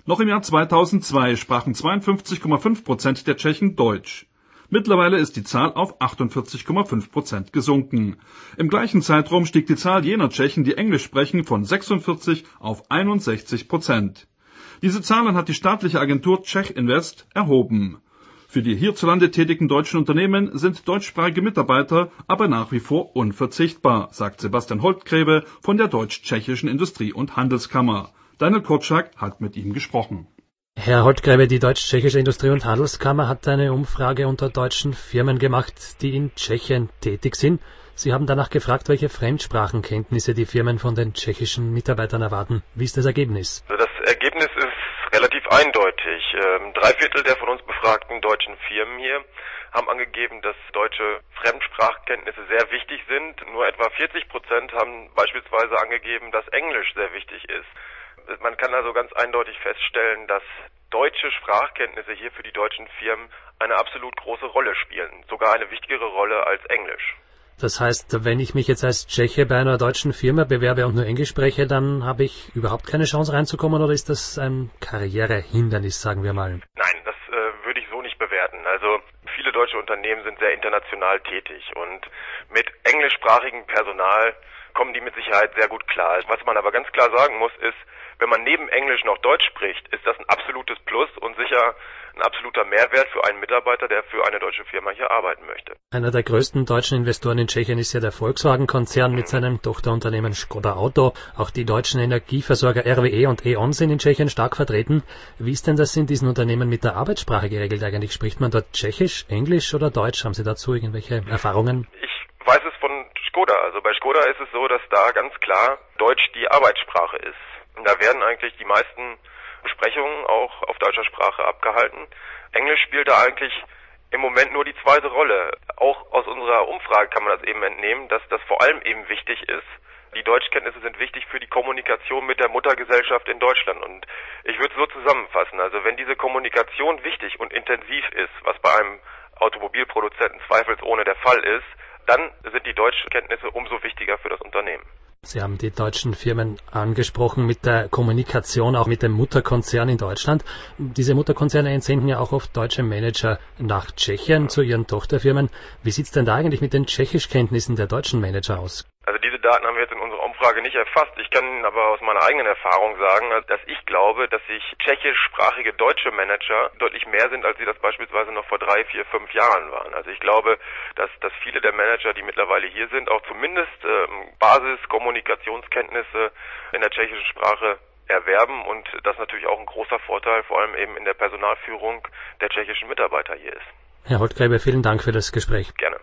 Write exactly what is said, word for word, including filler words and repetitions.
Noch im Jahr zweitausendzwei sprachen zweiundfünfzig Komma fünf Prozent der Tschechen Deutsch. Mittlerweile ist die Zahl auf achtundvierzig Komma fünf Prozent gesunken. Im gleichen Zeitraum stieg die Zahl jener Tschechen, die Englisch sprechen, von sechsundvierzig auf einundsechzig Prozent. Diese Zahlen hat die staatliche Agentur Czech Invest erhoben. Für die hierzulande tätigen deutschen Unternehmen sind deutschsprachige Mitarbeiter aber nach wie vor unverzichtbar, sagt Sebastian Holtgräbe von der Deutsch-Tschechischen Industrie- und Handelskammer. Daniel Korczak hat mit ihm gesprochen. Herr Holtgräbe, die Deutsch-Tschechische Industrie- und Handelskammer hat eine Umfrage unter deutschen Firmen gemacht, die in Tschechien tätig sind. Sie haben danach gefragt, welche Fremdsprachenkenntnisse die Firmen von den tschechischen Mitarbeitern erwarten. Wie ist das Ergebnis? Also das Ergebnis ist relativ eindeutig. Drei Viertel der von uns befragten deutschen Firmen hier haben angegeben, dass deutsche Fremdsprachkenntnisse sehr wichtig sind. Nur etwa vierzig Prozent haben beispielsweise angegeben, dass Englisch sehr wichtig ist. Man kann also ganz eindeutig feststellen, dass deutsche Sprachkenntnisse hier für die deutschen Firmen eine absolut große Rolle spielen, sogar eine wichtigere Rolle als Englisch. Das heißt, wenn ich mich jetzt als Tscheche bei einer deutschen Firma bewerbe und nur Englisch spreche, dann habe ich überhaupt keine Chance reinzukommen, oder ist das ein Karrierehindernis, sagen wir mal? Nein, das äh, würde ich so nicht bewerten. Also viele deutsche Unternehmen sind sehr international tätig und mit englischsprachigem Personal kommen die mit Sicherheit sehr gut klar. Was man aber ganz klar sagen muss, ist, wenn man neben Englisch noch Deutsch spricht, ist das ein absolutes Plus und sicher ein absoluter Mehrwert für einen Mitarbeiter, der für eine deutsche Firma hier arbeiten möchte. Einer der größten deutschen Investoren in Tschechien ist ja der Volkswagen-Konzern mit seinem Tochterunternehmen Škoda Auto. Auch die deutschen Energieversorger R W E und E.ON sind in Tschechien stark vertreten. Wie ist denn das in diesen Unternehmen mit der Arbeitssprache geregelt eigentlich? Spricht man dort Tschechisch, Englisch oder Deutsch? Haben Sie dazu irgendwelche Erfahrungen? Ich weiß es von Škoda. Also bei Škoda ist es so, dass da ganz klar Deutsch die Arbeitssprache ist. Und da werden eigentlich die meisten Besprechungen auch auf deutscher Sprache abgehalten. Englisch spielt da eigentlich im Moment nur die zweite Rolle. Auch aus unserer Umfrage kann man das eben entnehmen, dass das vor allem eben wichtig ist. Die Deutschkenntnisse sind wichtig für die Kommunikation mit der Muttergesellschaft in Deutschland. Und ich würde es so zusammenfassen. Also wenn diese Kommunikation wichtig und intensiv ist, was bei einem Automobilproduzenten zweifelsohne der Fall ist, dann sind die Deutschkenntnisse umso wichtiger für das Unternehmen. Sie haben die deutschen Firmen angesprochen mit der Kommunikation auch mit dem Mutterkonzern in Deutschland. Diese Mutterkonzerne entsenden ja auch oft deutsche Manager nach Tschechien zu ihren Tochterfirmen. Wie sieht's denn da eigentlich mit den Tschechischkenntnissen der deutschen Manager aus? Also diese Daten haben wir jetzt in unserer Umfrage nicht erfasst. Ich kann Ihnen aber aus meiner eigenen Erfahrung sagen, dass ich glaube, dass sich tschechischsprachige deutsche Manager deutlich mehr sind, als sie das beispielsweise noch vor drei, vier, fünf Jahren waren. Also ich glaube, dass, dass viele der Manager, die mittlerweile hier sind, auch zumindest ähm, Basis-Kommunikationskenntnisse in der tschechischen Sprache erwerben und das natürlich auch ein großer Vorteil, vor allem eben in der Personalführung der tschechischen Mitarbeiter hier ist. Herr Holtgräbe, vielen Dank für das Gespräch. Gerne.